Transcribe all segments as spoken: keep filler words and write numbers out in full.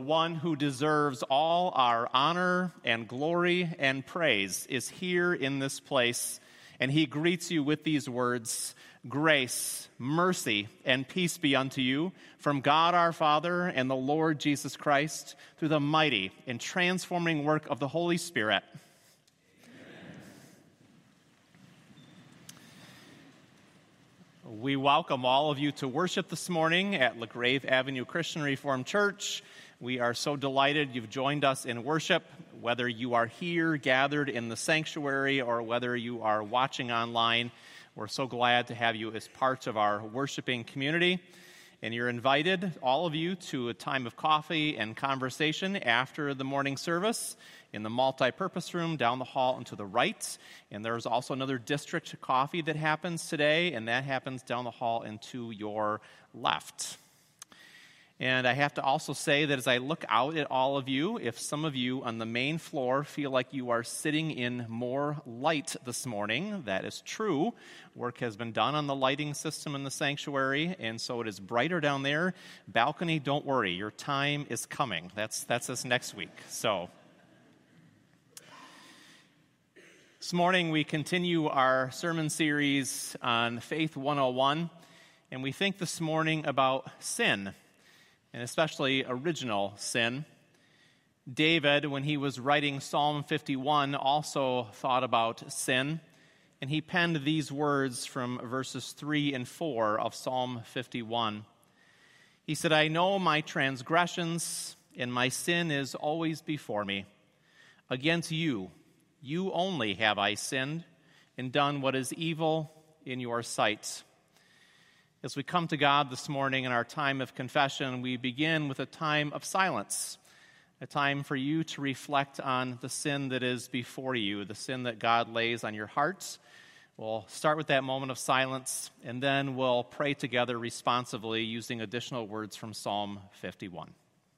one who deserves all our honor and glory and praise, is here in this place, and he greets you with these words: grace, mercy, and peace be unto you from God our Father and the Lord Jesus Christ, through the mighty and transforming work of the Holy Spirit. We welcome all of you to worship this morning at LaGrave Avenue Christian Reformed Church. We are so delighted you've joined us in worship, whether you are here gathered in the sanctuary or whether you are watching online. We're so glad to have you as part of our worshiping community. And you're invited, all of you, to a time of coffee and conversation after the morning service in the multi-purpose room down the hall and to the right. And there's also another district coffee that happens today, and that happens down the hall and to your left. And I have to also say that as I look out at all of you, if some of you on the main floor feel like you are sitting in more light this morning, that is true. Work has been done on the lighting system in the sanctuary, and so it is brighter down there. Balcony, don't worry, your time is coming. That's that's us next week. So this morning we continue our sermon series on Faith one oh one, and we think this morning about sin, and especially original sin. David, when he was writing Psalm fifty-one, also thought about sin, and he penned these words from verses three and four of Psalm fifty-one. He said, "I know my transgressions, and my sin is always before me. Against you, you only have I sinned, and done what is evil in your sight." As we come to God this morning in our time of confession, we begin with a time of silence, a time for you to reflect on the sin that is before you, the sin that God lays on your heart. We'll start with that moment of silence, and then we'll pray together responsively using additional words from Psalm fifty-one.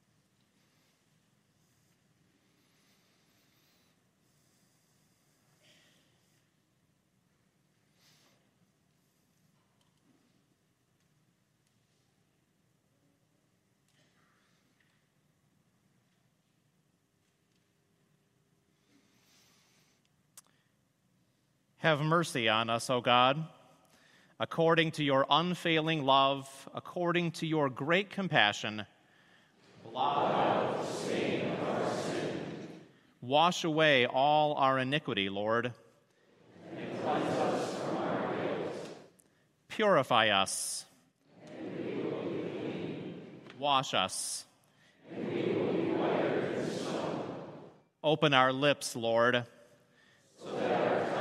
Have mercy on us, O God, according to your unfailing love, according to your great compassion. Blot out the stain of our sin. Wash away all our iniquity, Lord. And cleanse us from our guilt. Purify us. And we will be clean. Wash us. And we will be whiter than snow. Open our lips, Lord. So that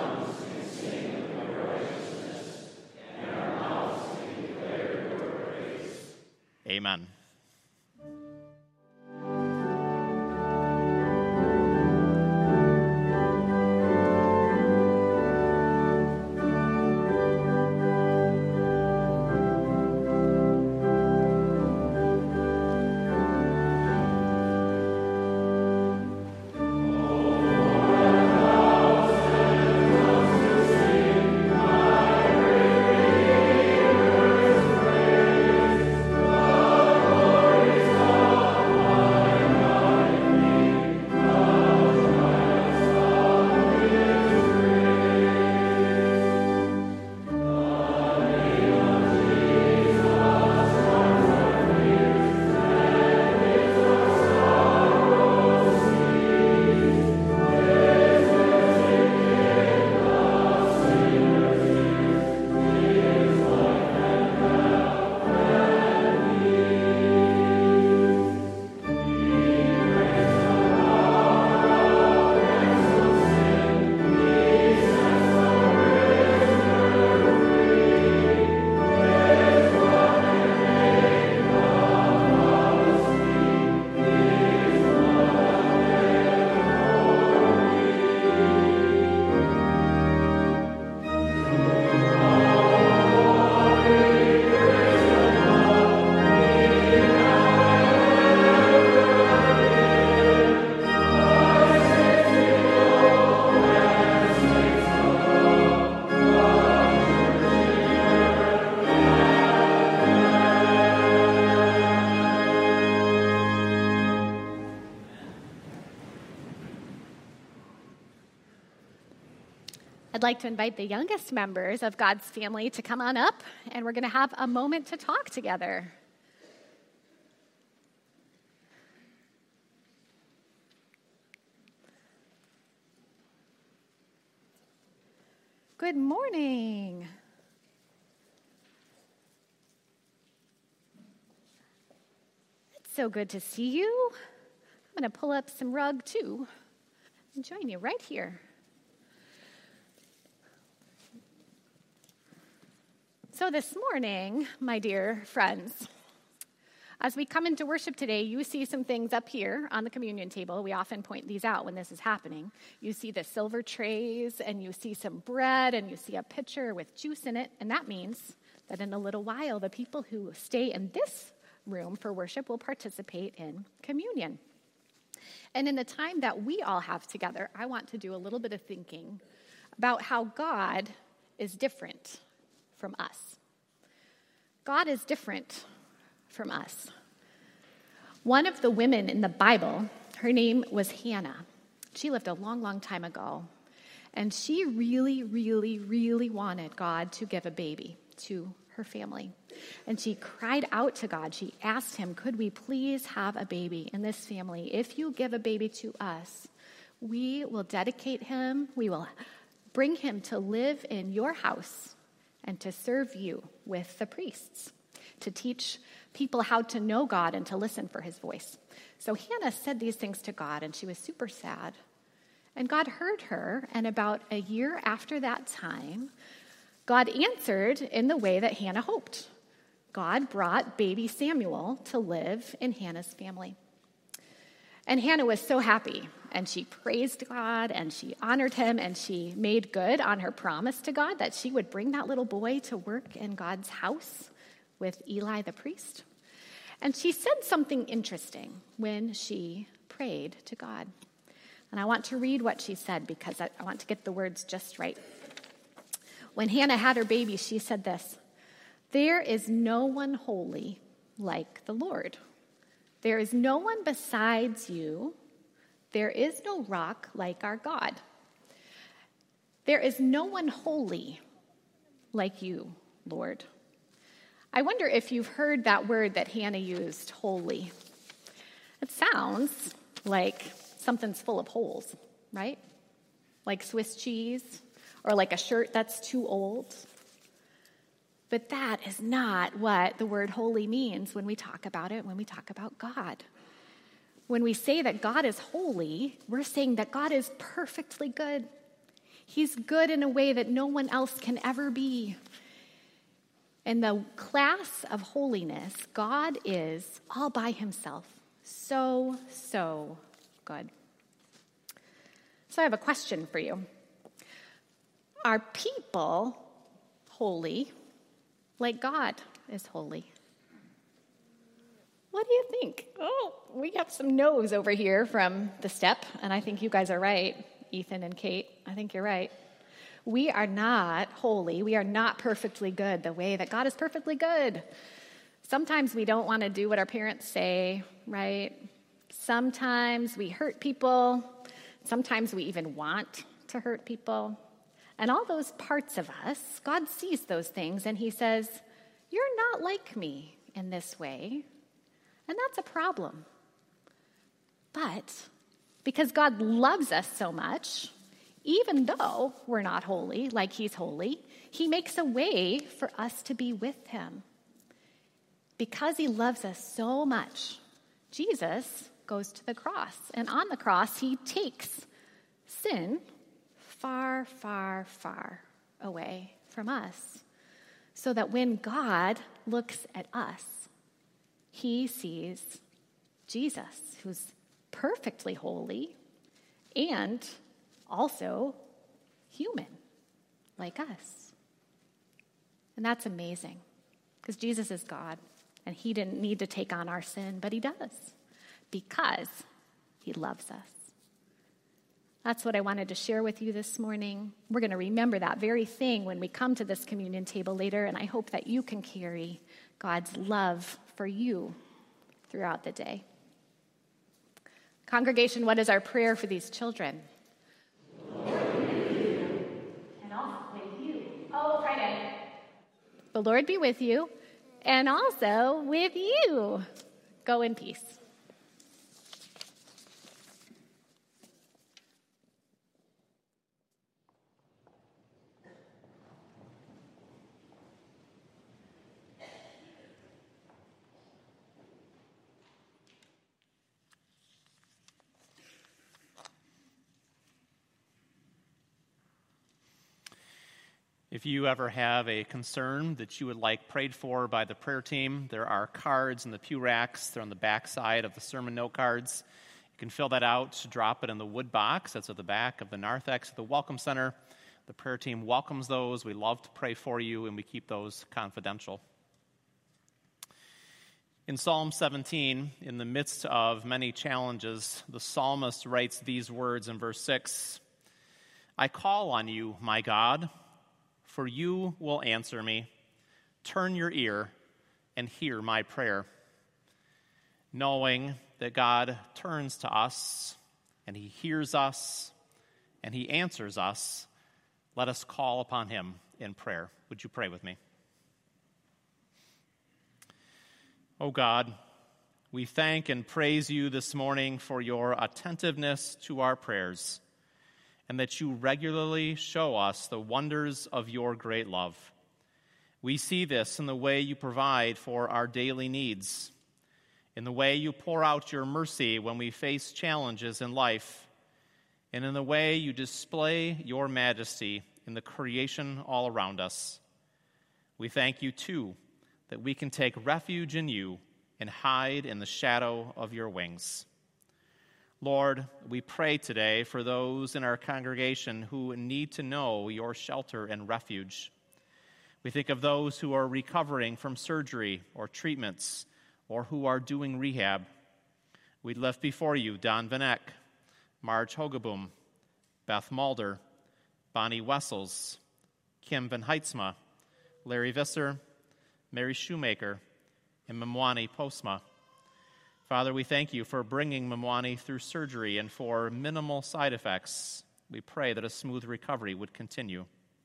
Amen. Oh I'd like to invite the youngest members of God's family to come on up, and we're going to have a moment to talk together. Good morning. It's so good to see you. I'm going to pull up some rug, too, and join you right here. So this morning, my dear friends, as we come into worship today, you see some things up here on the communion table. We often point these out when this is happening. You see the silver trays, and you see some bread, and you see a pitcher with juice in it, and that means that in a little while, the people who stay in this room for worship will participate in communion. And in the time that we all have together, I want to do a little bit of thinking about how God is different from us. God is different from us. One of the women in the Bible, her name was Hannah. She lived a long, long time ago. And she really, really, really wanted God to give a baby to her family. And she cried out to God. She asked him, could we please have a baby in this family? If you give a baby to us, we will dedicate him. We will bring him to live in your house and to serve you with the priests, to teach people how to know God and to listen for his voice. So Hannah said these things to God, and she was super sad. And God heard her, and about a year after that time, God answered in the way that Hannah hoped. God brought baby Samuel to live in Hannah's family. And Hannah was so happy, and she praised God, and she honored him, and she made good on her promise to God that she would bring that little boy to work in God's house with Eli the priest. And she said something interesting when she prayed to God. And I want to read what she said because I, I want to get the words just right. When Hannah had her baby, she said this, "There is no one holy like the Lord. There is no one besides you. There is no rock like our God. There is no one holy like you, Lord." I wonder if you've heard that word that Hannah used, holy. It sounds like something's full of holes, right? Like Swiss cheese or like a shirt that's too old. But that is not what the word holy means when we talk about it, when we talk about God. When we say that God is holy, we're saying that God is perfectly good. He's good in a way that no one else can ever be. In the class of holiness, God is all by himself. So, so good. So I have a question for you. Are people holy like God is holy? What do you think? Oh, we have some no's over here from the step, and I think you guys are right, Ethan and Kate. I think you're right. We are not holy. We are not perfectly good the way that God is perfectly good. Sometimes we don't want to do what our parents say, right? Sometimes we hurt people. Sometimes we even want to hurt people. And all those parts of us, God sees those things, and he says, you're not like me in this way. And that's a problem. But because God loves us so much, even though we're not holy like he's holy, he makes a way for us to be with him. Because he loves us so much, Jesus goes to the cross. And on the cross, he takes sin far, far, far away from us. So that when God looks at us, he sees Jesus, who's perfectly holy and also human, like us. And that's amazing, because Jesus is God, and he didn't need to take on our sin, but he does, because he loves us. That's what I wanted to share with you this morning. We're going to remember that very thing when we come to this communion table later, and I hope that you can carry God's love for you throughout the day. Congregation, what is our prayer for these children? Lord, be with you, The Lord be with you, and also with you. Go in peace. If you ever have a concern that you would like prayed for by the prayer team, there are cards in the pew racks. They're on the back side of the sermon note cards. You can fill that out, drop it in the wood box that's at the back of the narthex at the Welcome Center. The prayer team welcomes those. We love to pray for you, and we keep those confidential. In Psalm seventeen, in the midst of many challenges, the psalmist writes these words in verse six, "I call on you, my God, for you will answer me. Turn your ear and hear my prayer." Knowing that God turns to us and he hears us and he answers us, let us call upon him in prayer. Would you pray with me? Oh God, we thank and praise you this morning for your attentiveness to our prayers, and that you regularly show us the wonders of your great love. We see this in the way you provide for our daily needs, in the way you pour out your mercy when we face challenges in life, and in the way you display your majesty in the creation all around us. We thank you, too, that we can take refuge in you and hide in the shadow of your wings. Lord, we pray today for those in our congregation who need to know your shelter and refuge. We think of those who are recovering from surgery or treatments or who are doing rehab. We lift before you Don Vanek, Marge Hogeboom, Beth Mulder, Bonnie Wessels, Kim Van Heitzma, Larry Visser, Mary Shoemaker, and Mamwani Postma. Father, we thank you for bringing Mamwani through surgery and for minimal side effects. We pray that a smooth recovery would continue.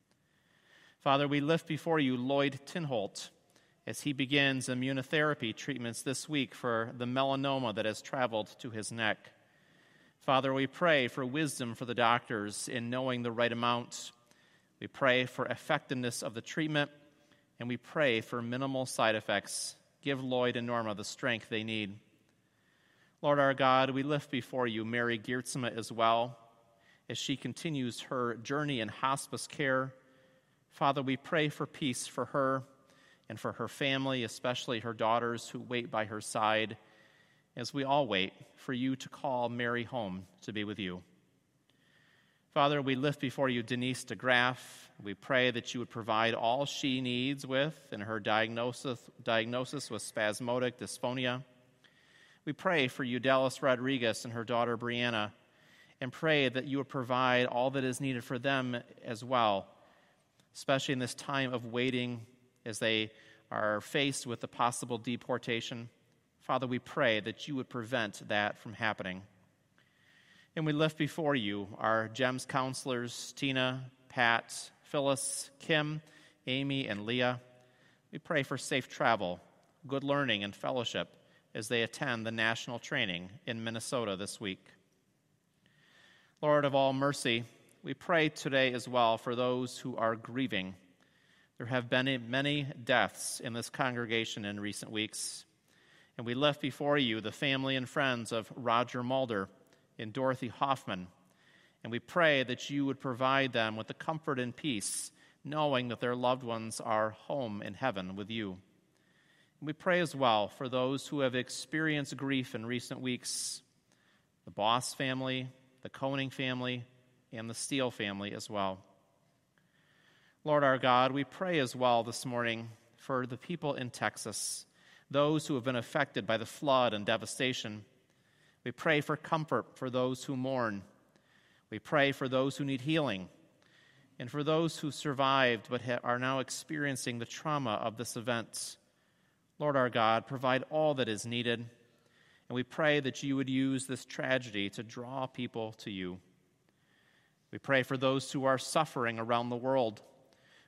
Father, we lift before you Lloyd Tinholt as he begins immunotherapy treatments this week for the melanoma that has traveled to his neck. Father, we pray for wisdom for the doctors in knowing the right amount. We pray for effectiveness of the treatment, and we pray for minimal side effects. Give Lloyd and Norma the strength they need. Lord our God, we lift before you Mary Geertsma as well, as she continues her journey in hospice care. Father, we pray for peace for her and for her family, especially her daughters who wait by her side, as we all wait for you to call Mary home to be with you. Father, we lift before you Denise DeGraff. We pray that you would provide all she needs with in her diagnosis, diagnosis with spasmodic dysphonia. We pray for Eudalis Rodriguez and her daughter Brianna, and pray that you would provide all that is needed for them as well, especially in this time of waiting as they are faced with the possible deportation. Father, we pray that you would prevent that from happening. And we lift before you our GEMS counselors, Tina, Pat, Phyllis, Kim, Amy, and Leah. We pray for safe travel, good learning, and fellowship as they attend the national training in Minnesota this week. Lord of all mercy, we pray today as well for those who are grieving. There have been many deaths in this congregation in recent weeks, and we lift before you the family and friends of Roger Mulder and Dorothy Hoffman, and we pray that you would provide them with the comfort and peace, knowing that their loved ones are home in heaven with you. We pray as well for those who have experienced grief in recent weeks, the Boss family, the Koenig family, and the Steele family as well. Lord our God, we pray as well this morning for the people in Texas, those who have been affected by the flood and devastation. We pray for comfort for those who mourn. We pray for those who need healing, and for those who survived but are now experiencing the trauma of this event. Lord our God, provide all that is needed, and we pray that you would use this tragedy to draw people to you. We pray for those who are suffering around the world.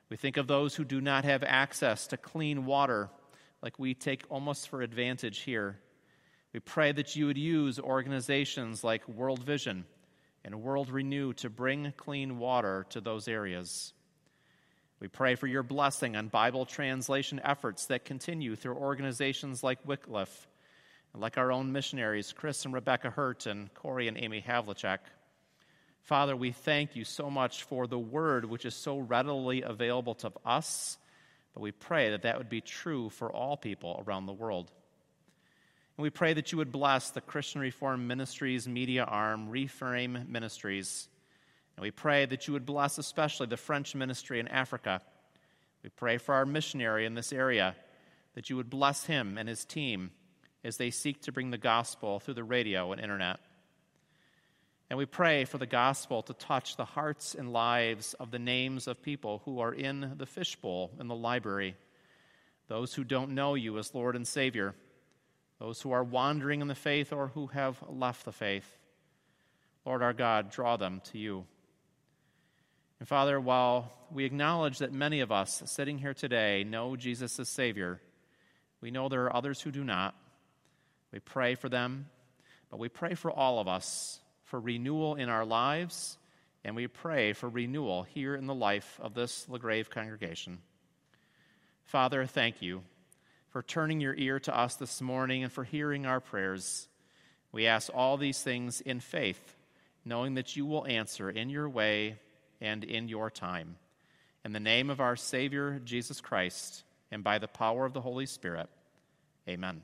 We think of those who do not have access to clean water, like we take almost for advantage here. We pray that you would use organizations like World Vision and World Renew to bring clean water to those areas. We pray for your blessing on Bible translation efforts that continue through organizations like Wycliffe, and like our own missionaries, Chris and Rebecca Hurt and Corey and Amy Havlicek. Father, we thank you so much for the word which is so readily available to us, but we pray that that would be true for all people around the world. And we pray that you would bless the Christian Reformed Ministries media arm, Reframe Ministries. And we pray that you would bless especially the French ministry in Africa. We pray for our missionary in this area, that you would bless him and his team as they seek to bring the gospel through the radio and internet. And we pray for the gospel to touch the hearts and lives of the names of people who are in the fishbowl in the library, those who don't know you as Lord and Savior, those who are wandering in the faith or who have left the faith. Lord our God, draw them to you. And Father, while we acknowledge that many of us sitting here today know Jesus as Savior, we know there are others who do not. We pray for them, but we pray for all of us, for renewal in our lives, and we pray for renewal here in the life of this LaGrave congregation. Father, thank you for turning your ear to us this morning and for hearing our prayers. We ask all these things in faith, knowing that you will answer in your way and in your time. In the name of our Savior, Jesus Christ, and by the power of the Holy Spirit, amen.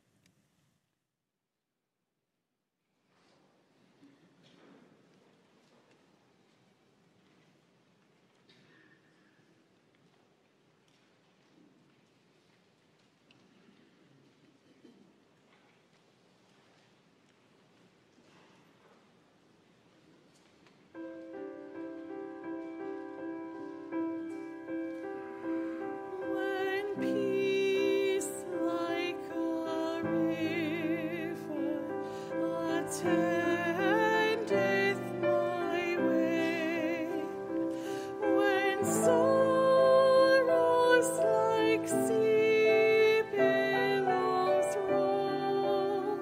Peace like a river attendeth my way, when sorrows like sea billows roll,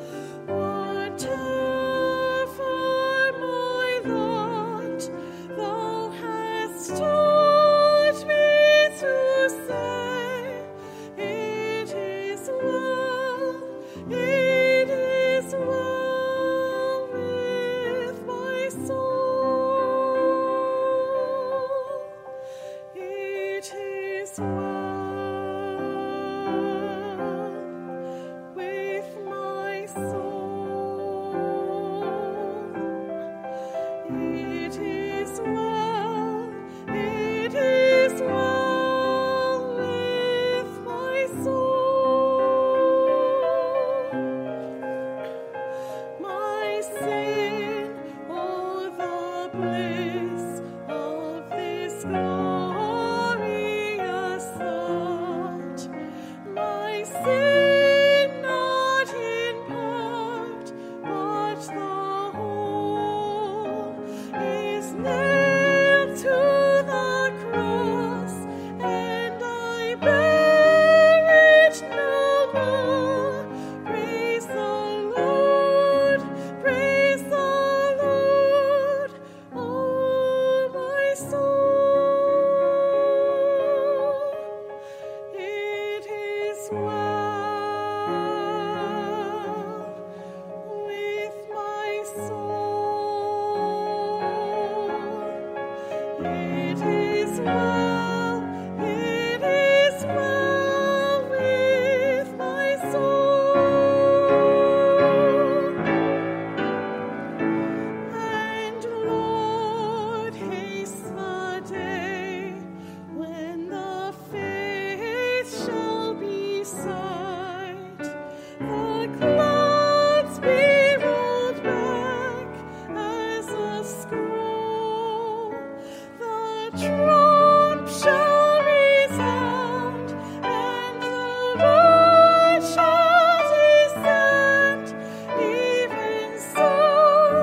whatever my lot, thou hast taught me to say, it is well, it is well with my soul. It is well with my soul. It is well, it is well with my soul. My sin, oh the bliss of this glorious thought. My sin not in part, but the whole is nailed to the cross, and I bear it no more. Praise the Lord, praise the Lord, oh my soul. It is well with my soul. It is well, it is well with my soul. And Lord, haste the day when the faith shall be sight, the clouds be rolled back as a scroll, the trump shall resound, and the Lord shall descend. Even so,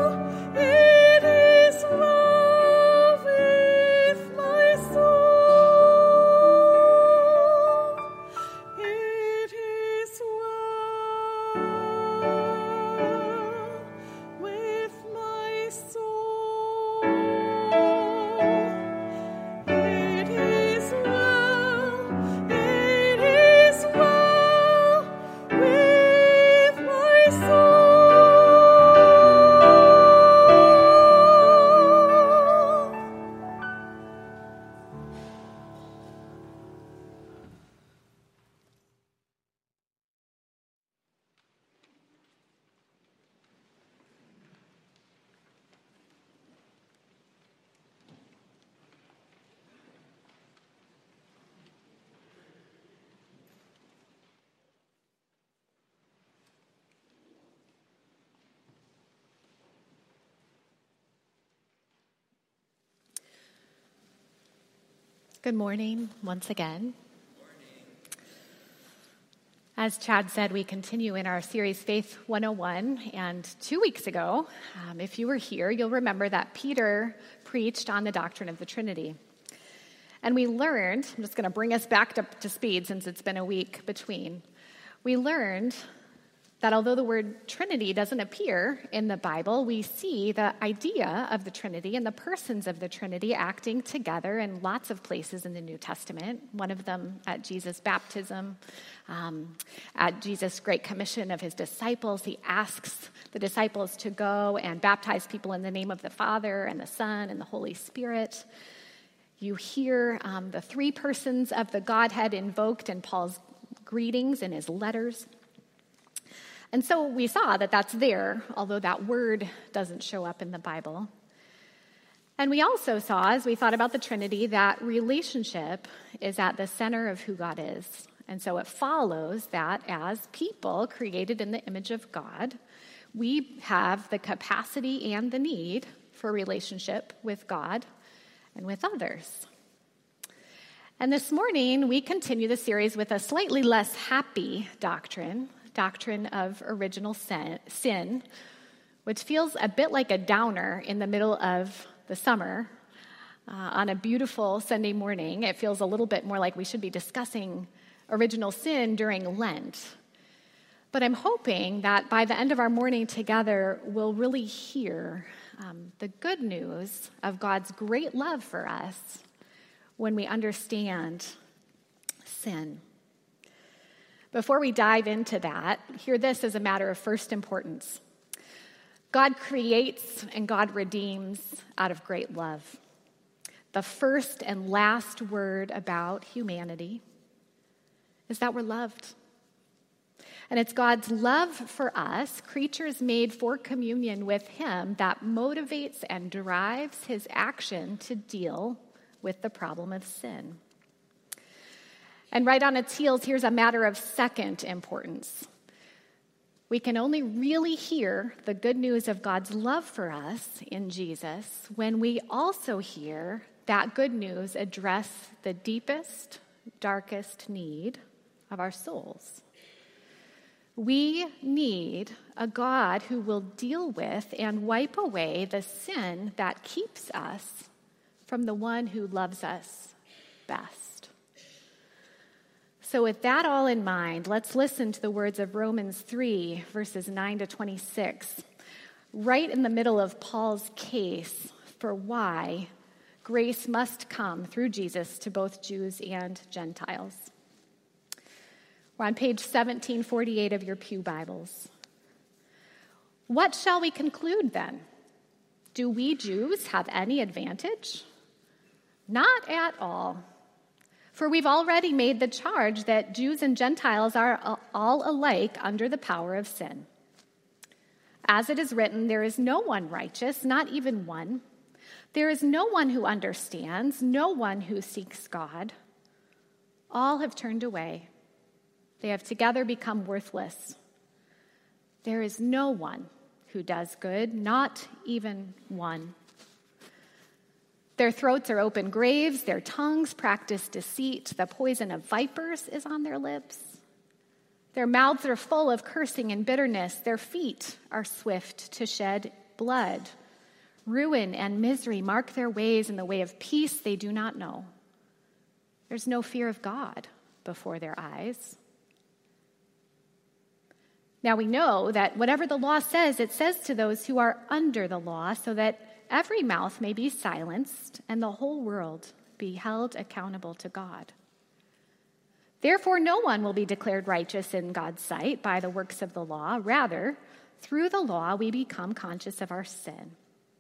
it is well with my soul. Good morning once again. As Chad said, we continue in our series Faith one oh one, and two weeks ago, um, if you were here, you'll remember that Peter preached on the doctrine of the Trinity. And we learned, I'm just going to bring us back to, to speed since it's been a week between, we learned that although the word Trinity doesn't appear in the Bible, we see the idea of the Trinity and the persons of the Trinity acting together in lots of places in the New Testament. One of them at Jesus' baptism, um, at Jesus' great commission of his disciples. He asks the disciples to go and baptize people in the name of the Father and the Son and the Holy Spirit. You hear um, the three persons of the Godhead invoked in Paul's greetings in his letters. And so we saw that that's there, although that word doesn't show up in the Bible. And we also saw, as we thought about the Trinity, that relationship is at the center of who God is. And so it follows that as people created in the image of God, we have the capacity and the need for relationship with God and with others. And this morning, we continue the series with a slightly less happy doctrine, doctrine of original sin, which feels a bit like a downer in the middle of the summer. Uh, on a beautiful Sunday morning, it feels a little bit more like we should be discussing original sin during Lent. But I'm hoping that by the end of our morning together, we'll really hear um, the good news of God's great love for us when we understand sin. Before we dive into that, hear this as a matter of first importance. God creates and God redeems out of great love. The first and last word about humanity is that we're loved. And it's God's love for us, creatures made for communion with him, that motivates and drives his action to deal with the problem of sin. And right on its heels, here's a matter of second importance. We can only really hear the good news of God's love for us in Jesus when we also hear that good news address the deepest, darkest need of our souls. We need a God who will deal with and wipe away the sin that keeps us from the one who loves us best. So with that all in mind, let's listen to the words of Romans three, verses nine to twenty-six, right in the middle of Paul's case for why grace must come through Jesus to both Jews and Gentiles. We're on page seventeen forty-eight of your pew Bibles. What shall we conclude then? Do we Jews have any advantage? Not at all. For we've already made the charge that Jews and Gentiles are all alike under the power of sin. As it is written, there is no one righteous, not even one. There is no one who understands, no one who seeks God. All have turned away. They have together become worthless. There is no one who does good, not even one. Their throats are open graves, their tongues practice deceit, the poison of vipers is on their lips. Their mouths are full of cursing and bitterness, their feet are swift to shed blood. Ruin and misery mark their ways, in the way of peace they do not know. There's no fear of God before their eyes. Now we know that whatever the law says, it says to those who are under the law, so that every mouth may be silenced and the whole world be held accountable to God. Therefore, no one will be declared righteous in God's sight by the works of the law. Rather, through the law, we become conscious of our sin.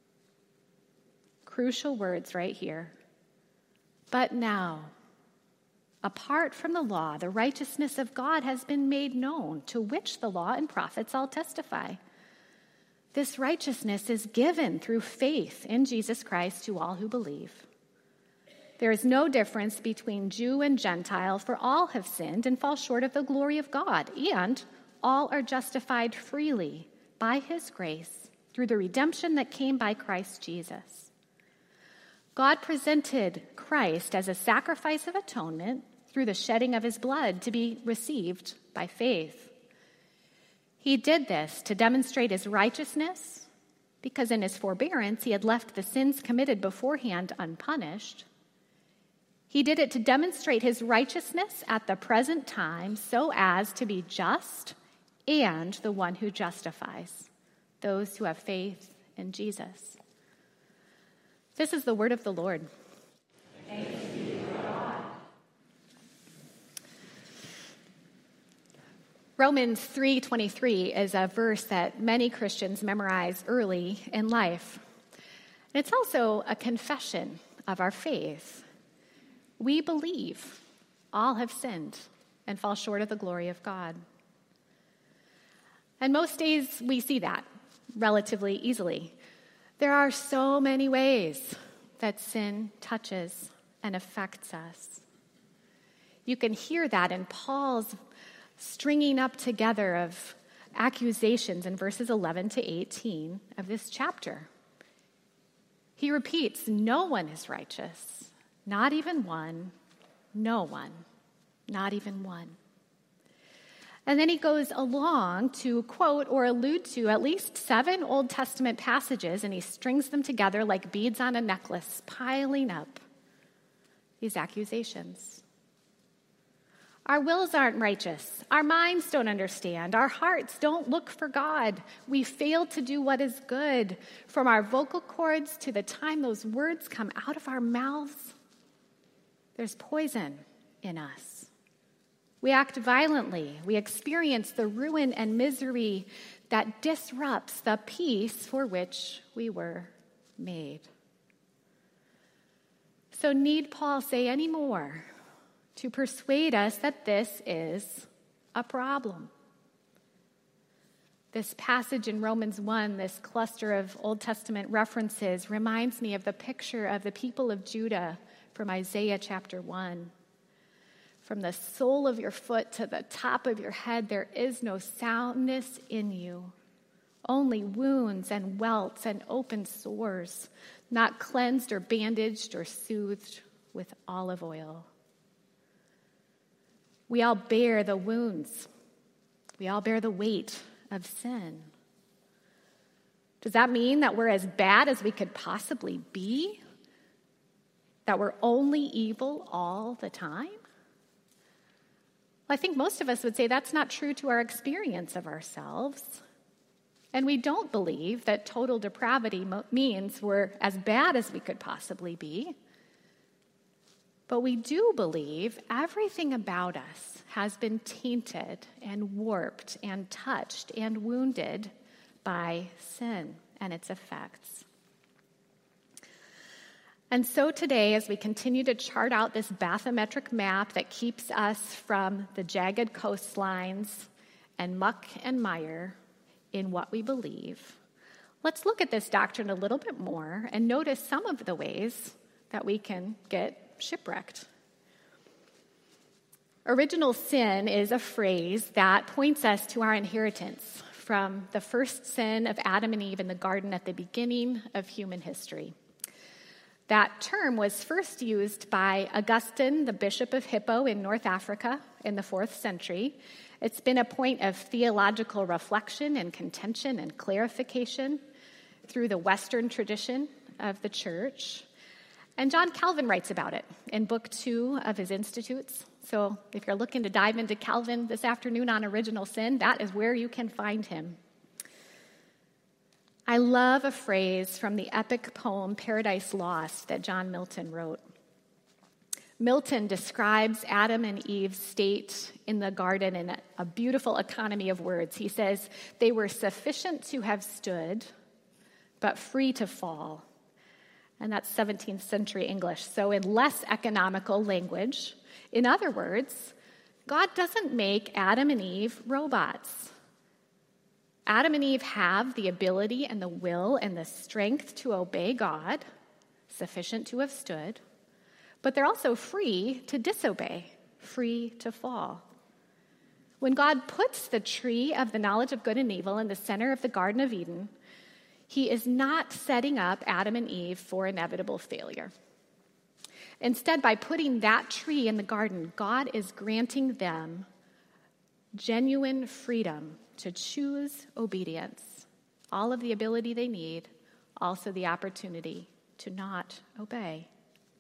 Crucial words right here. But now, apart from the law, the righteousness of God has been made known, to which the law and prophets all testify. This righteousness is given through faith in Jesus Christ to all who believe. There is no difference between Jew and Gentile, for all have sinned and fall short of the glory of God, and all are justified freely by his grace through the redemption that came by Christ Jesus. God presented Christ as a sacrifice of atonement through the shedding of his blood to be received by faith. He did this to demonstrate his righteousness, because in his forbearance he had left the sins committed beforehand unpunished. He did it to demonstrate his righteousness at the present time so as to be just and the one who justifies those who have faith in Jesus. This is the word of the Lord. Thanks be to God. Romans three twenty-three is a verse that many Christians memorize early in life. And it's also a confession of our faith. We believe all have sinned and fall short of the glory of God. And most days we see that relatively easily. There are so many ways that sin touches and affects us. You can hear that in Paul's stringing up together of accusations in verses eleven to eighteen of this chapter. He repeats, no one is righteous, not even one, no one, not even one. And then he goes along to quote or allude to at least seven Old Testament passages, and he strings them together like beads on a necklace, piling up these accusations. Our wills aren't righteous. Our minds don't understand. Our hearts don't look for God. We fail to do what is good. From our vocal cords to the time those words come out of our mouths, there's poison in us. We act violently. We experience the ruin and misery that disrupts the peace for which we were made. So need Paul say any more to persuade us that this is a problem? This passage in Romans one, this cluster of Old Testament references, reminds me of the picture of the people of Judah from Isaiah chapter one. From the sole of your foot to the top of your head, there is no soundness in you, only wounds and welts and open sores, not cleansed or bandaged or soothed with olive oil. We all bear the wounds. We all bear the weight of sin. Does that mean that we're as bad as we could possibly be? That we're only evil all the time? Well, I think most of us would say that's not true to our experience of ourselves. And we don't believe that total depravity mo- means we're as bad as we could possibly be. But we do believe everything about us has been tainted and warped and touched and wounded by sin and its effects. And so today, as we continue to chart out this bathymetric map that keeps us from the jagged coastlines and muck and mire in what we believe, let's look at this doctrine a little bit more and notice some of the ways that we can get shipwrecked. Original sin is a phrase that points us to our inheritance from the first sin of Adam and Eve in the garden at the beginning of human history. That term was first used by Augustine, the Bishop of Hippo in North Africa in the fourth century. It's been a point of theological reflection and contention and clarification through the Western tradition of the church. And John Calvin writes about it in book two of his Institutes. So if you're looking to dive into Calvin this afternoon on original sin, that is where you can find him. I love a phrase from the epic poem Paradise Lost that John Milton wrote. Milton describes Adam and Eve's state in the garden in a, a beautiful economy of words. He says, they were sufficient to have stood, but free to fall. And that's seventeenth century English. So in less economical language, in other words, God doesn't make Adam and Eve robots. Adam and Eve have the ability and the will and the strength to obey God, sufficient to have stood, but they're also free to disobey, free to fall. When God puts the tree of the knowledge of good and evil in the center of the Garden of Eden, he is not setting up Adam and Eve for inevitable failure. Instead, by putting that tree in the garden, God is granting them genuine freedom to choose obedience, all of the ability they need, also the opportunity to not obey.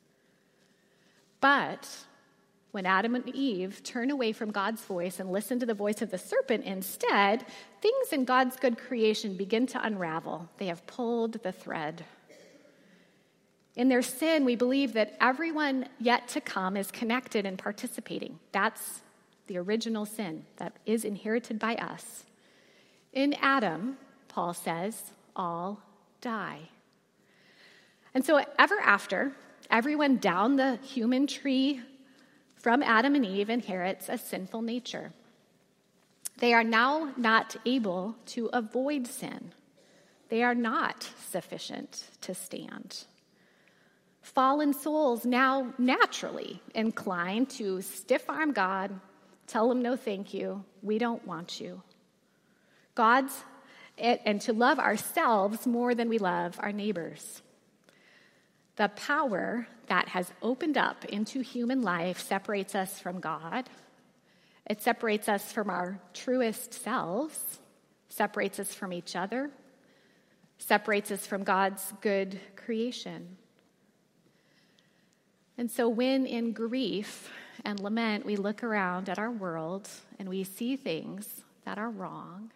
But when Adam and Eve turn away from God's voice and listen to the voice of the serpent instead, things in God's good creation begin to unravel. They have pulled the thread. In their sin, we believe that everyone yet to come is connected and participating. That's the original sin that is inherited by us. In Adam, Paul says, all die. And so ever after, everyone down the human tree from Adam and Eve inherits a sinful nature. They are now not able to avoid sin. They are not sufficient to stand. Fallen souls now naturally incline to stiff-arm God, tell him no thank you, we don't want you. God's, and to love ourselves more than we love our neighbors. The power that has opened up into human life separates us from God. It separates us from our truest selves, separates us from each other, separates us from God's good creation. And so when in grief and lament we look around at our world and we see things that are wrong,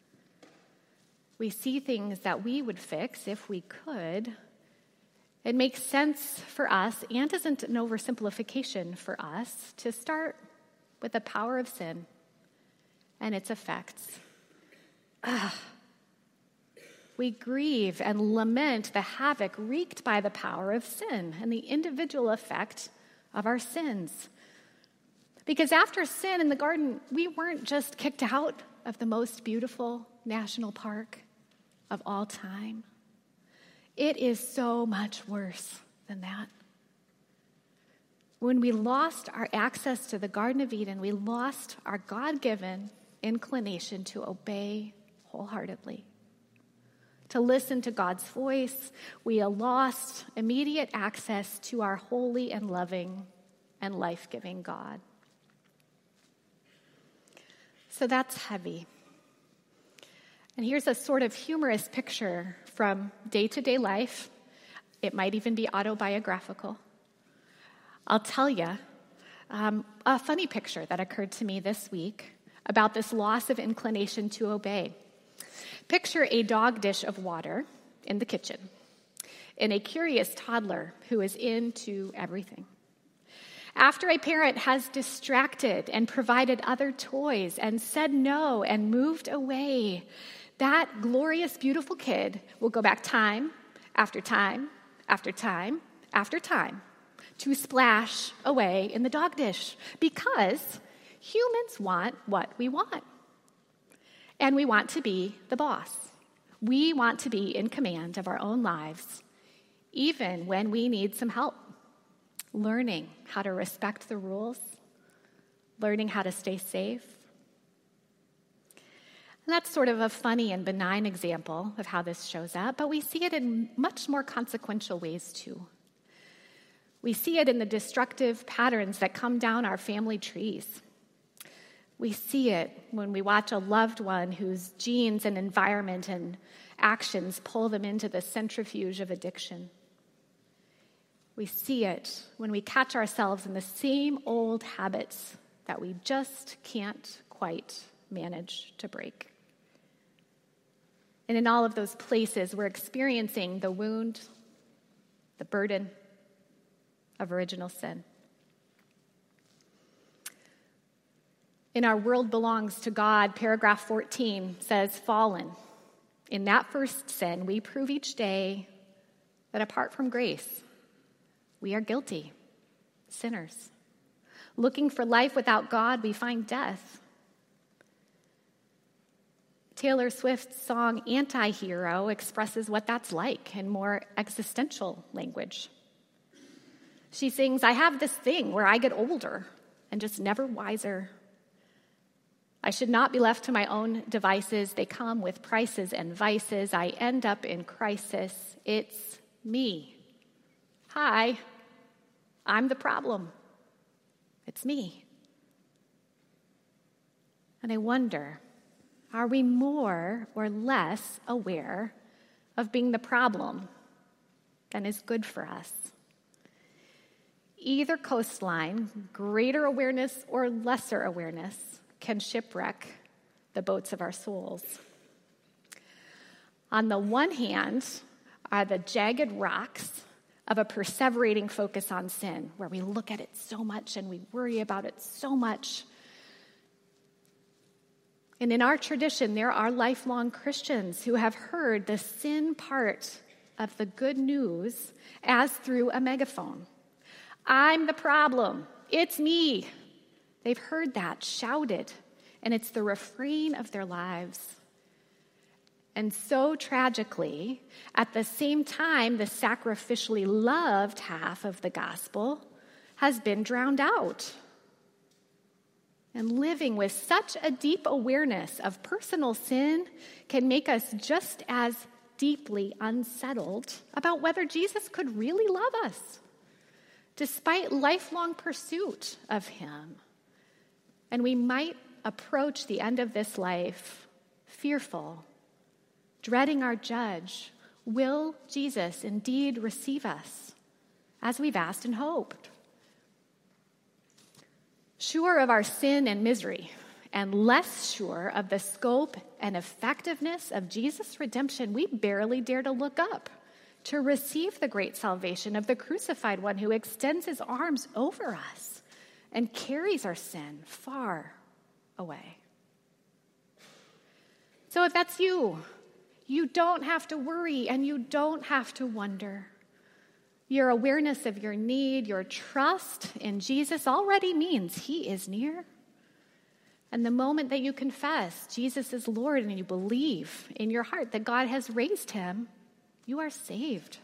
we see things that we would fix if we could, it makes sense for us, and isn't an oversimplification for us, to start with the power of sin and its effects. Ugh. We grieve and lament the havoc wreaked by the power of sin and the individual effect of our sins. Because after sin in the garden, we weren't just kicked out of the most beautiful national park of all time. It is so much worse than that. When we lost our access to the Garden of Eden, we lost our God-given inclination to obey wholeheartedly. To listen to God's voice, we lost immediate access to our holy and loving and life-giving God. So that's heavy. And here's a sort of humorous picture from day-to-day life. It might even be autobiographical. I'll tell you um, a funny picture that occurred to me this week about this loss of inclination to obey. Picture a dog dish of water in the kitchen and a curious toddler who is into everything. After a parent has distracted and provided other toys and said no and moved away, that glorious, beautiful kid will go back time after time after time after time to splash away in the dog dish because humans want what we want. And we want to be the boss. We want to be in command of our own lives, even when we need some help. Learning how to respect the rules, learning how to stay safe. And that's sort of a funny and benign example of how this shows up, but we see it in much more consequential ways too. We see it in the destructive patterns that come down our family trees. We see it when we watch a loved one whose genes and environment and actions pull them into the centrifuge of addiction. We see it when we catch ourselves in the same old habits that we just can't quite manage to break. And in all of those places, we're experiencing the wound, the burden of original sin. In Our World Belongs to God, paragraph fourteen says, fallen. In that first sin, we prove each day that apart from grace, we are guilty, sinners. Looking for life without God, we find death. Taylor Swift's song Anti-Hero expresses what that's like in more existential language. She sings, I have this thing where I get older and just never wiser. I should not be left to my own devices. They come with prices and vices. I end up in crisis. It's me. Hi, I'm the problem. It's me. And I wonder, are we more or less aware of being the problem than is good for us? Either coastline, greater awareness or lesser awareness, can shipwreck the boats of our souls. On the one hand are the jagged rocks of a perseverating focus on sin, where we look at it so much and we worry about it so much. And in our tradition, there are lifelong Christians who have heard the sin part of the good news as through a megaphone. I'm the problem. It's me. They've heard that shouted, and it's the refrain of their lives. And so tragically, at the same time, the sacrificially loved half of the gospel has been drowned out. And living with such a deep awareness of personal sin can make us just as deeply unsettled about whether Jesus could really love us, despite lifelong pursuit of him. And we might approach the end of this life fearful, dreading our judge. Will Jesus indeed receive us as we've asked and hoped? Sure of our sin and misery, and less sure of the scope and effectiveness of Jesus' redemption, we barely dare to look up to receive the great salvation of the crucified one who extends his arms over us and carries our sin far away. So if that's you, you don't have to worry and you don't have to wonder. Your awareness of your need, your trust in Jesus already means he is near. And the moment that you confess Jesus is Lord and you believe in your heart that God has raised him, you are saved.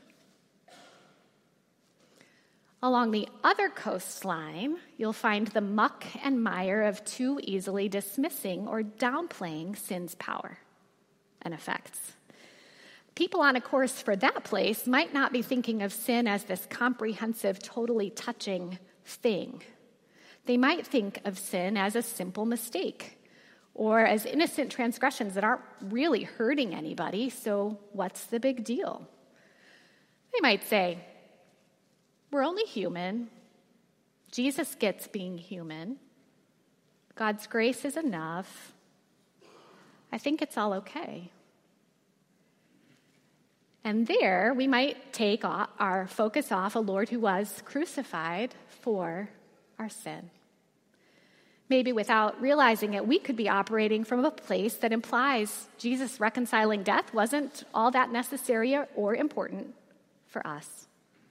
Along the other coastline, you'll find the muck and mire of too easily dismissing or downplaying sin's power and effects. People on a course for that place might not be thinking of sin as this comprehensive, totally touching thing. They might think of sin as a simple mistake or as innocent transgressions that aren't really hurting anybody, so what's the big deal? They might say, we're only human. Jesus gets being human. God's grace is enough. I think it's all okay. And there, we might take our focus off a Lord who was crucified for our sin. Maybe without realizing it, we could be operating from a place that implies Jesus' reconciling death wasn't all that necessary or important for us.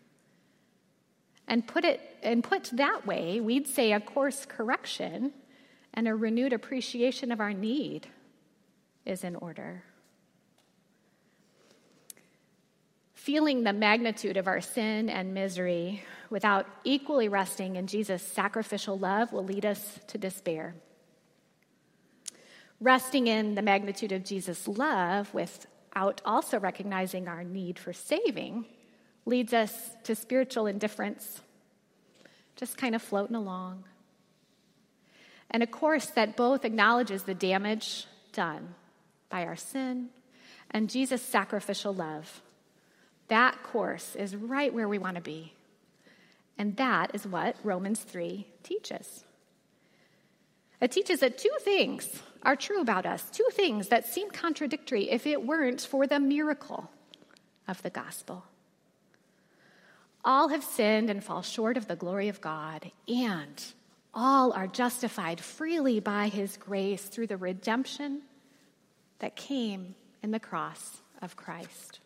And put it and put that way, we'd say a course correction and a renewed appreciation of our need is in order. Feeling the magnitude of our sin and misery without equally resting in Jesus' sacrificial love will lead us to despair. Resting in the magnitude of Jesus' love without also recognizing our need for saving leads us to spiritual indifference, just kind of floating along. And a course that both acknowledges the damage done by our sin and Jesus' sacrificial love. That course is right where we want to be. And that is what Romans three teaches. It teaches that two things are true about us, two things that seem contradictory if it weren't for the miracle of the gospel. All have sinned and fall short of the glory of God, and all are justified freely by his grace through the redemption that came in the cross of Christ.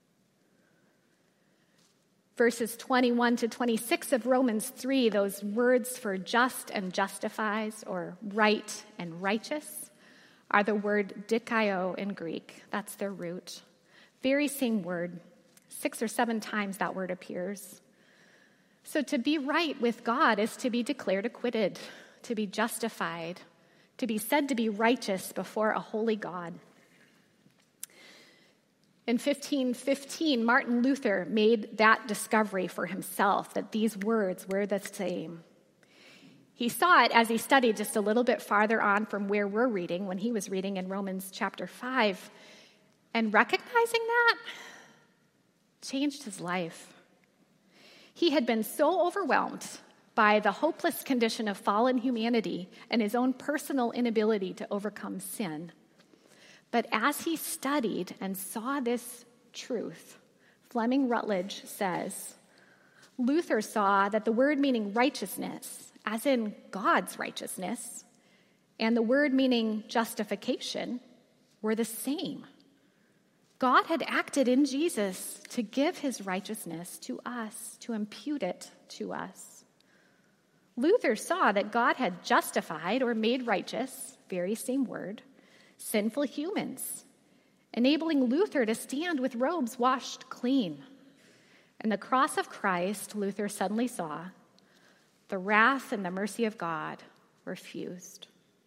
Verses twenty-one to twenty-six of Romans three, those words for just and justifies, or right and righteous, are the word dikaio in Greek. That's their root. Very same word. Six or seven times that word appears. So to be right with God is to be declared acquitted, to be justified, to be said to be righteous before a holy God. In fifteen fifteen, Martin Luther made that discovery for himself, that these words were the same. He saw it as he studied just a little bit farther on from where we're reading, when he was reading in Romans chapter five. And recognizing that changed his life. He had been so overwhelmed by the hopeless condition of fallen humanity and his own personal inability to overcome sin. But as he studied and saw this truth, Fleming Rutledge says, Luther saw that the word meaning righteousness, as in God's righteousness, and the word meaning justification were the same. God had acted in Jesus to give his righteousness to us, to impute it to us. Luther saw that God had justified or made righteous, very same word, sinful humans, enabling Luther to stand with robes washed clean. And the cross of Christ, Luther suddenly saw, the wrath and the mercy of God were fused.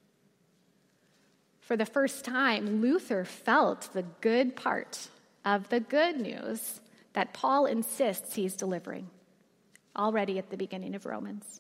For the first time, Luther felt the good part of the good news that Paul insists he's delivering, already at the beginning of Romans.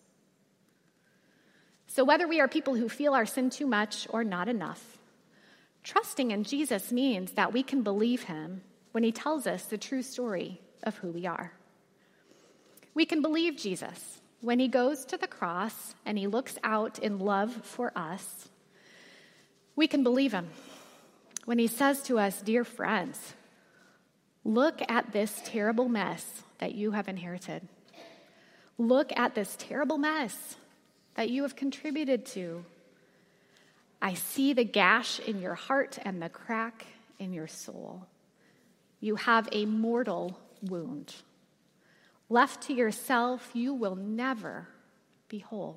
So whether we are people who feel our sin too much or not enough, trusting in Jesus means that we can believe him when he tells us the true story of who we are. We can believe Jesus when he goes to the cross and he looks out in love for us. We can believe him when he says to us, dear friends, look at this terrible mess that you have inherited. Look at this terrible mess that you have contributed to. I see the gash in your heart and the crack in your soul. You have a mortal wound. Left to yourself, you will never be whole.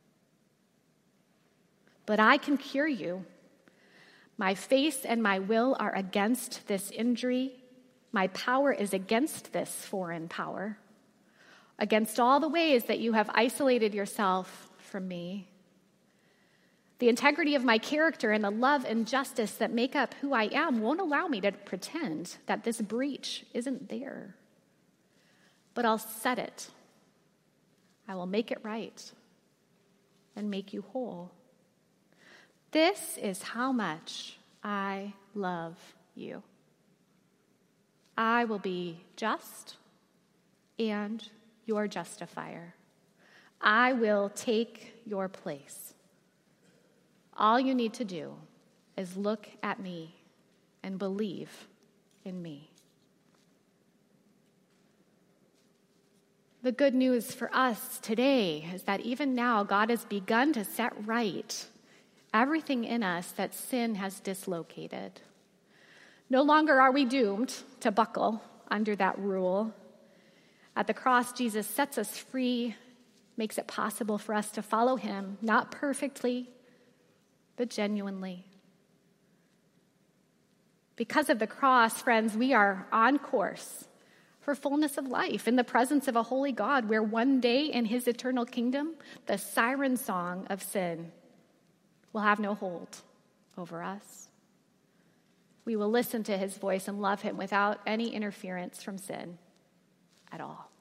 But I can cure you. My face and my will are against this injury. My power is against this foreign power, against all the ways that you have isolated yourself from me. The integrity of my character and the love and justice that make up who I am won't allow me to pretend that this breach isn't there. But I'll set it. I will make it right and make you whole. This is how much I love you. I will be just and your justifier. I will take your place. All you need to do is look at me and believe in me. The good news for us today is that even now God has begun to set right everything in us that sin has dislocated. No longer are we doomed to buckle under that rule. At the cross, Jesus sets us free, makes it possible for us to follow him, not perfectly, but genuinely. Because of the cross, friends, we are on course for fullness of life in the presence of a holy God, where one day in his eternal kingdom, the siren song of sin will have no hold over us. We will listen to his voice and love him without any interference from sin at all.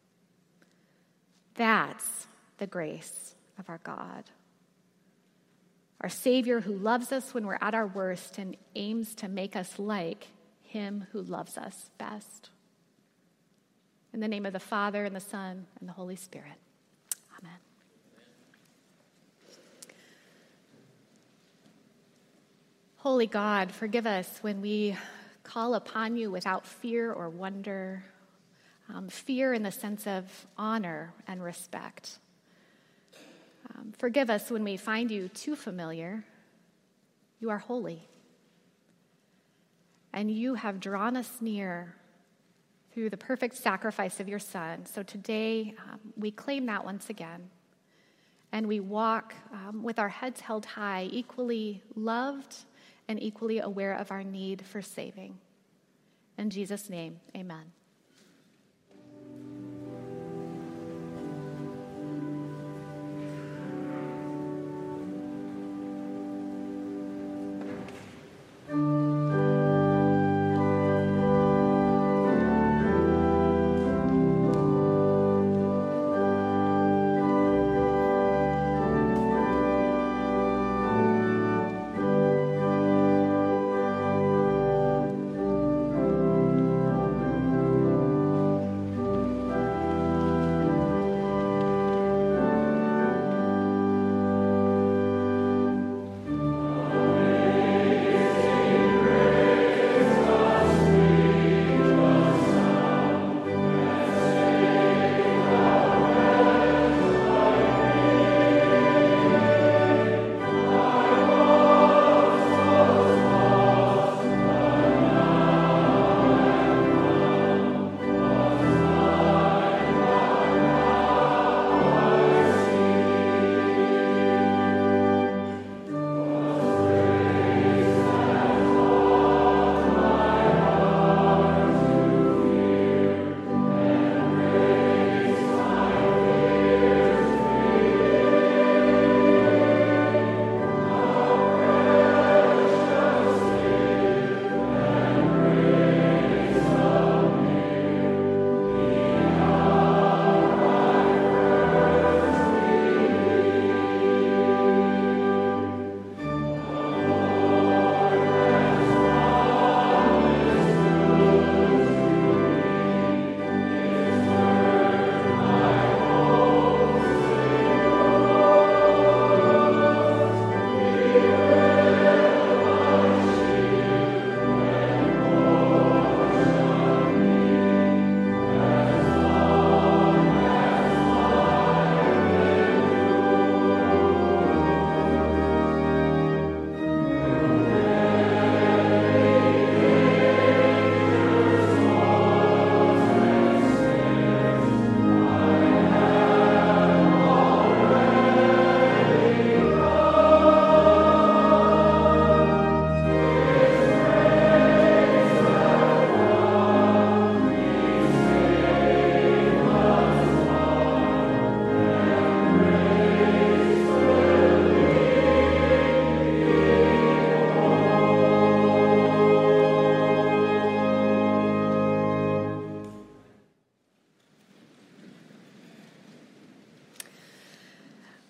That's the grace of our God, our Savior who loves us when we're at our worst and aims to make us like him who loves us best. In the name of the Father, and the Son, and the Holy Spirit. Amen. Holy God, forgive us when we call upon you without fear or wonder, um, fear in the sense of honor and respect. Um, forgive us when we find you too familiar. You are holy. And you have drawn us near through the perfect sacrifice of your Son. So today, um, we claim that once again. And we walk um, with our heads held high, equally loved and equally aware of our need for saving. In Jesus' name, amen.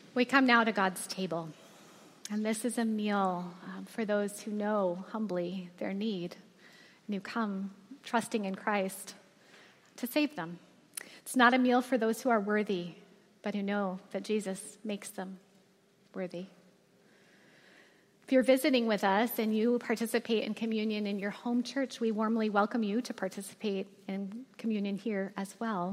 We come now to God's table, and this is a meal um, for those who know humbly their need and who come trusting in Christ to save them. It's not a meal for those who are worthy, but who know that Jesus makes them worthy. If you're visiting with us and you participate in communion in your home church, we warmly welcome you to participate in communion here as well.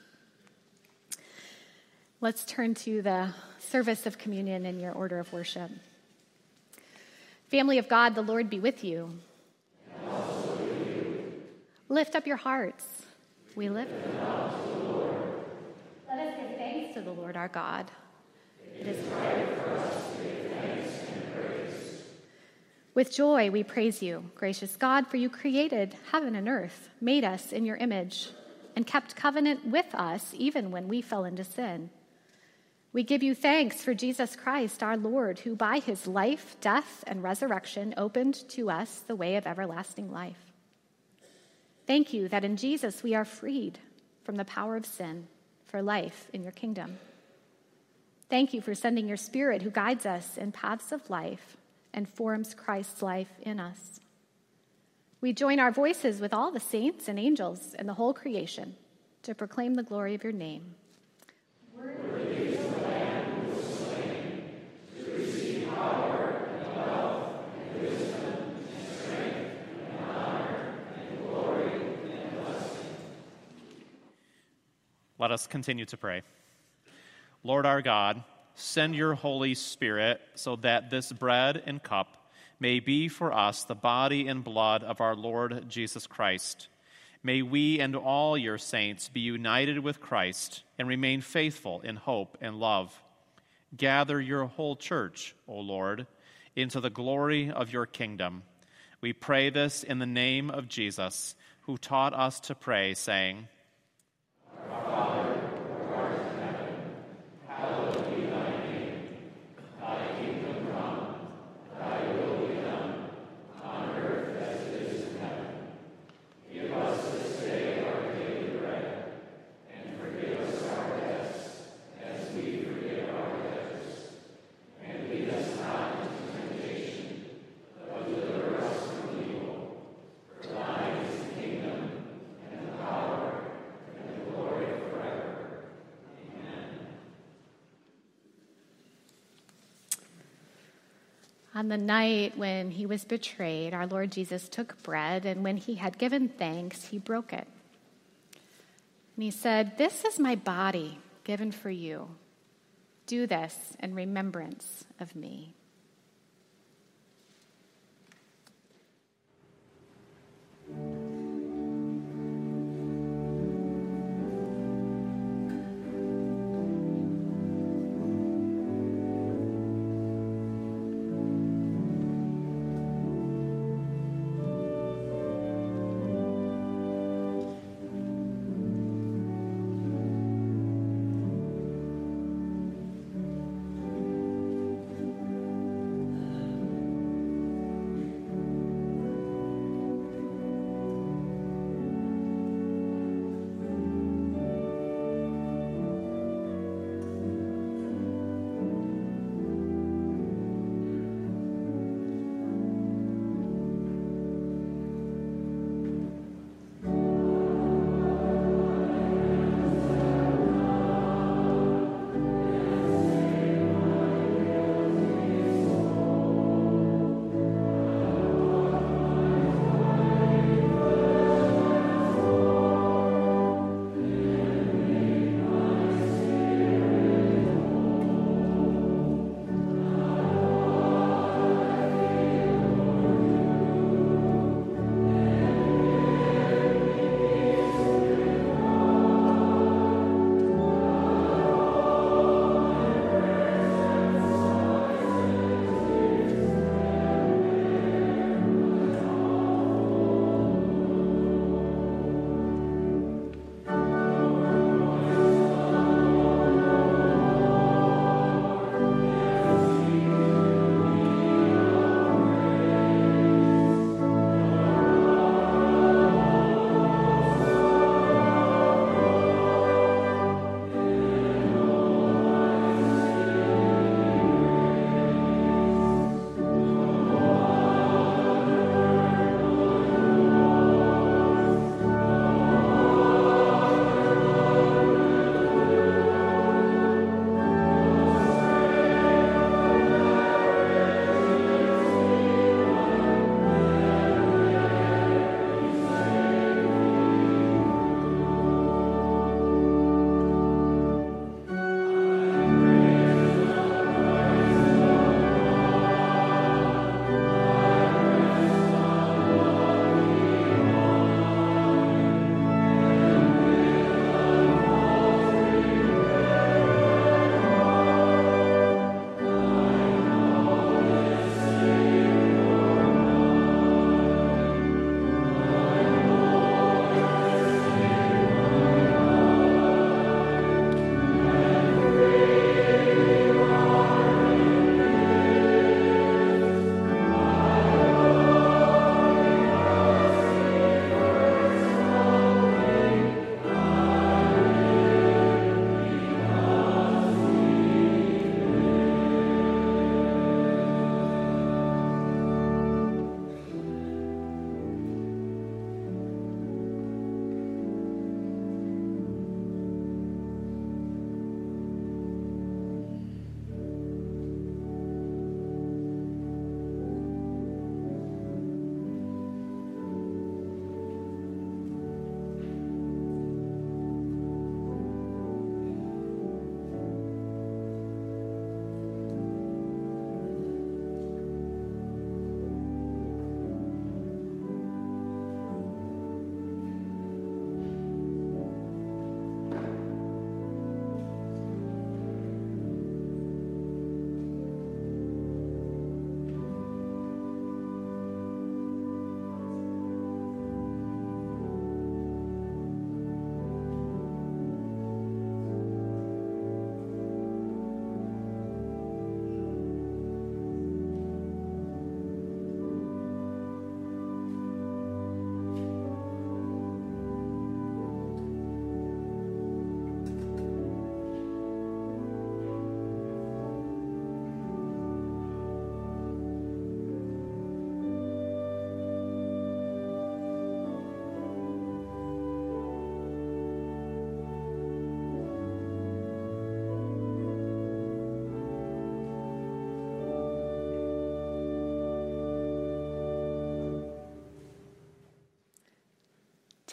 Let's turn to the service of communion in your order of worship. Family of God, the Lord be with you. And also with you. Lift up your hearts. We lift them up to the Lord. Let us give thanks to the Lord our God. It is right for us to give thanks and praise. With joy we praise you, gracious God, for you created heaven and earth, made us in your image, and kept covenant with us even when we fell into sin. We give you thanks for Jesus Christ, our Lord, who by his life, death, and resurrection opened to us the way of everlasting life. Thank you that in Jesus we are freed from the power of sin for life in your kingdom. Thank you for sending your Spirit who guides us in paths of life and forms Christ's life in us. We join our voices with all the saints and angels and the whole creation to proclaim the glory of your name. Worthy is the Lamb who was slain to receive power and wealth and wisdom and strength and honor and glory and blessing. Let us continue to pray. Lord our God, send your Holy Spirit so that this bread and cup may be for us the body and blood of our Lord Jesus Christ. May we and all your saints be united with Christ and remain faithful in hope and love. Gather your whole church, O Lord, into the glory of your kingdom. We pray this in the name of Jesus, who taught us to pray, saying, Our Father, who art in heaven, hallowed be thy name. Thy kingdom come, thy will be done, on earth as it is in heaven. Give us this day our daily bread, and forgive us our debts, as we forgive our debtors. And lead us not into temptation, but deliver us from evil. For thine is the kingdom, and the power, and the glory forever. Amen. On the night when he was betrayed, our Lord Jesus took bread, and when he had given thanks, he broke it. And he said, "This is my body given for you. Do this in remembrance of me."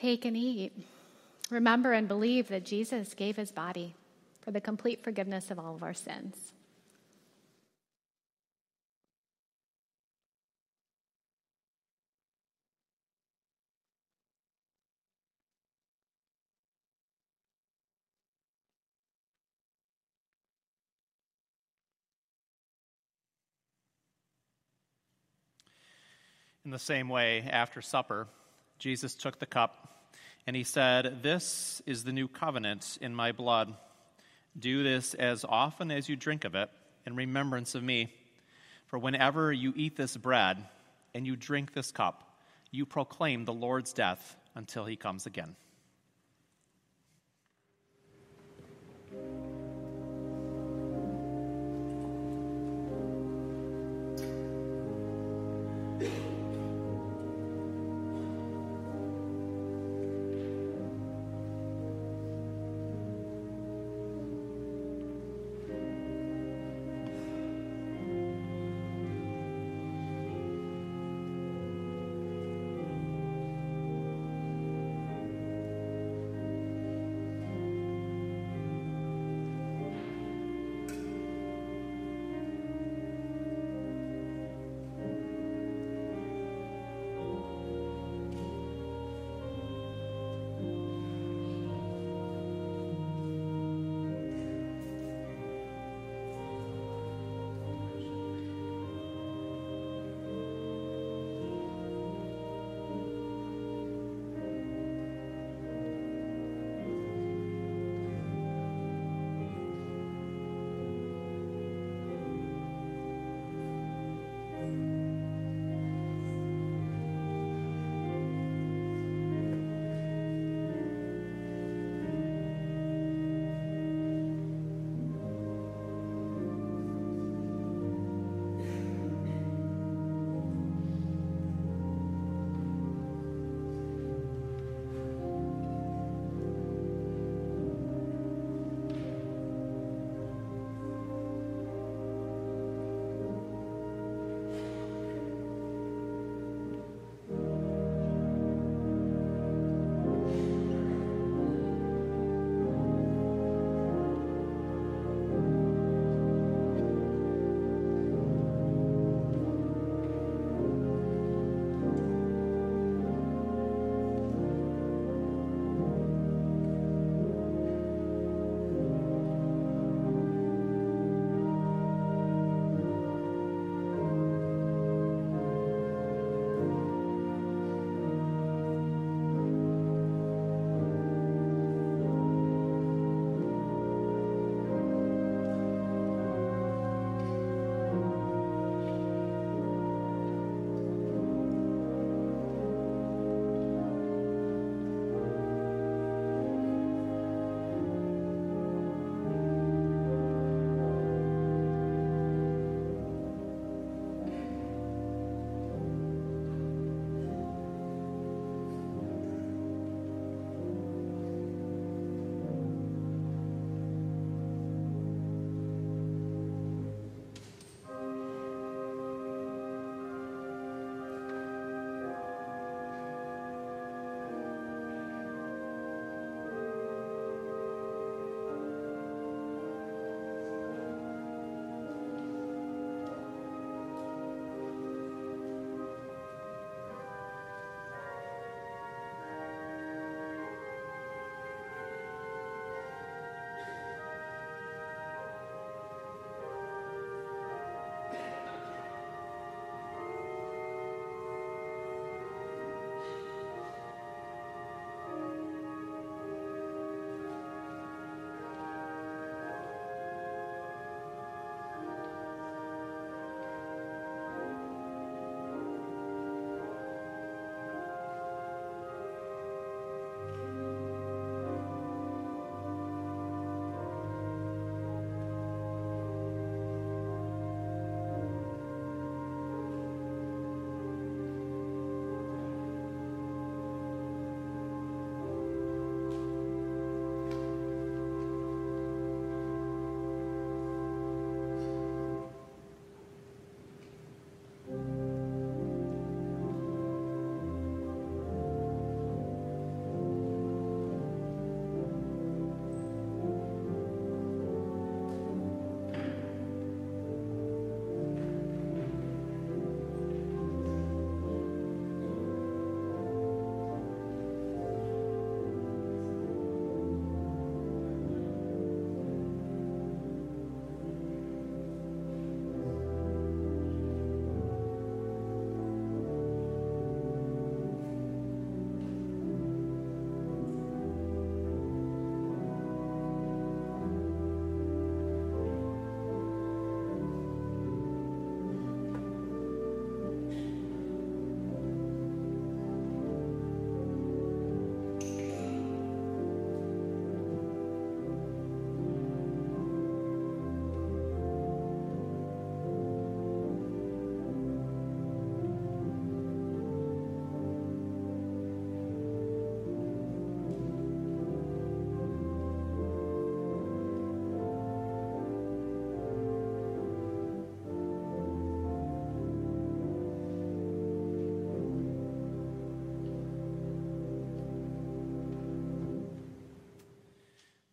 Take and eat. Remember and believe that Jesus gave his body for the complete forgiveness of all of our sins. In the same way, after supper, Jesus took the cup, and he said, "This is the new covenant in my blood. Do this as often as you drink of it in remembrance of me. For whenever you eat this bread and you drink this cup, you proclaim the Lord's death until he comes again."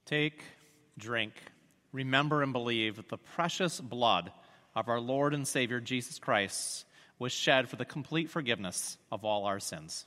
Take, drink, remember and believe that the precious blood of our Lord and Savior Jesus Christ was shed for the complete forgiveness of all our sins.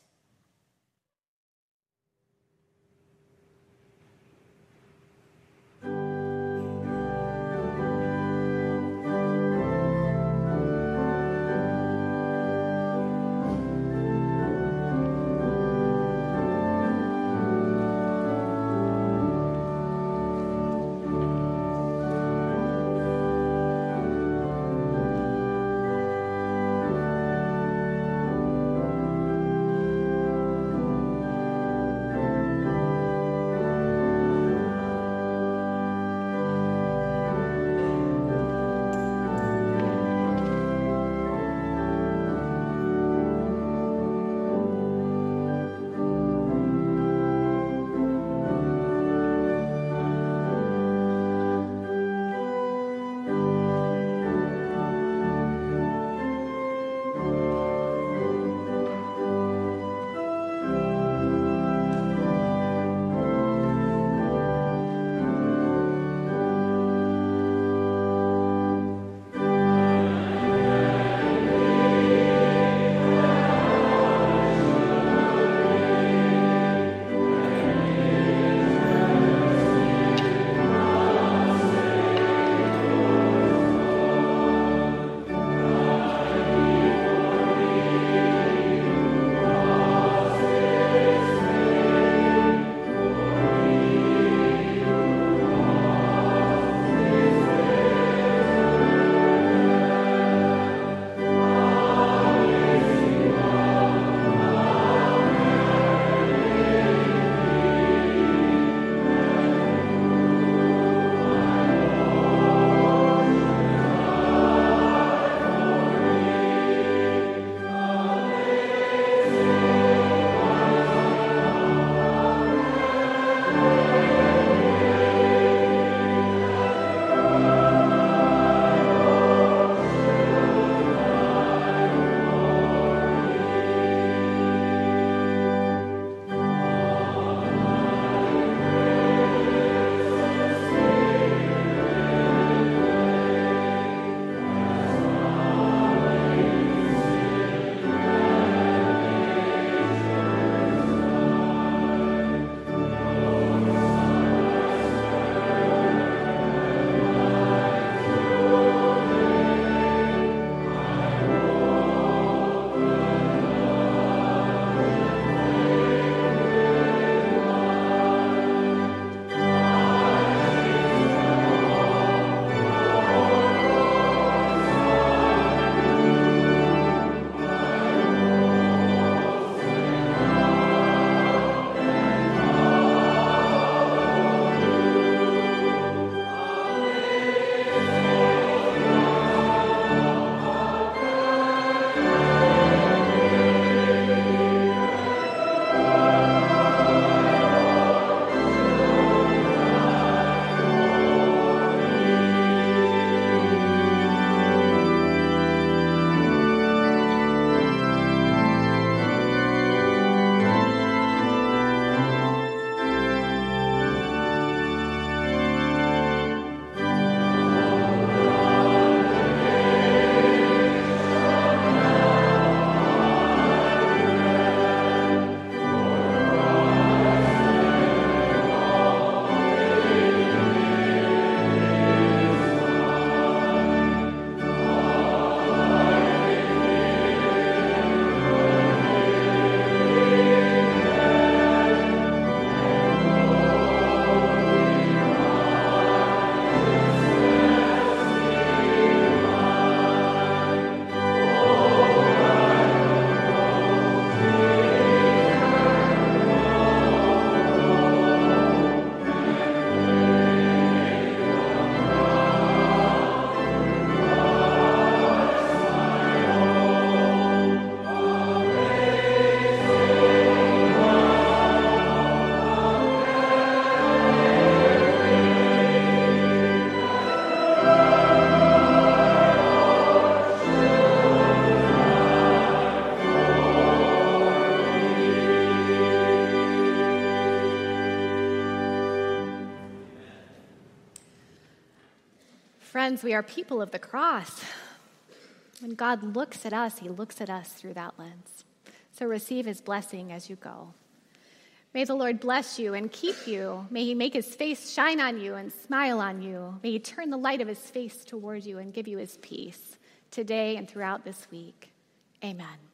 Friends, we are people of the cross. When God looks at us, he looks at us through that lens. So receive his blessing as you go. May the Lord bless you and keep you. May he make his face shine on you and smile on you. May he turn the light of his face toward you and give you his peace today and throughout this week. Amen.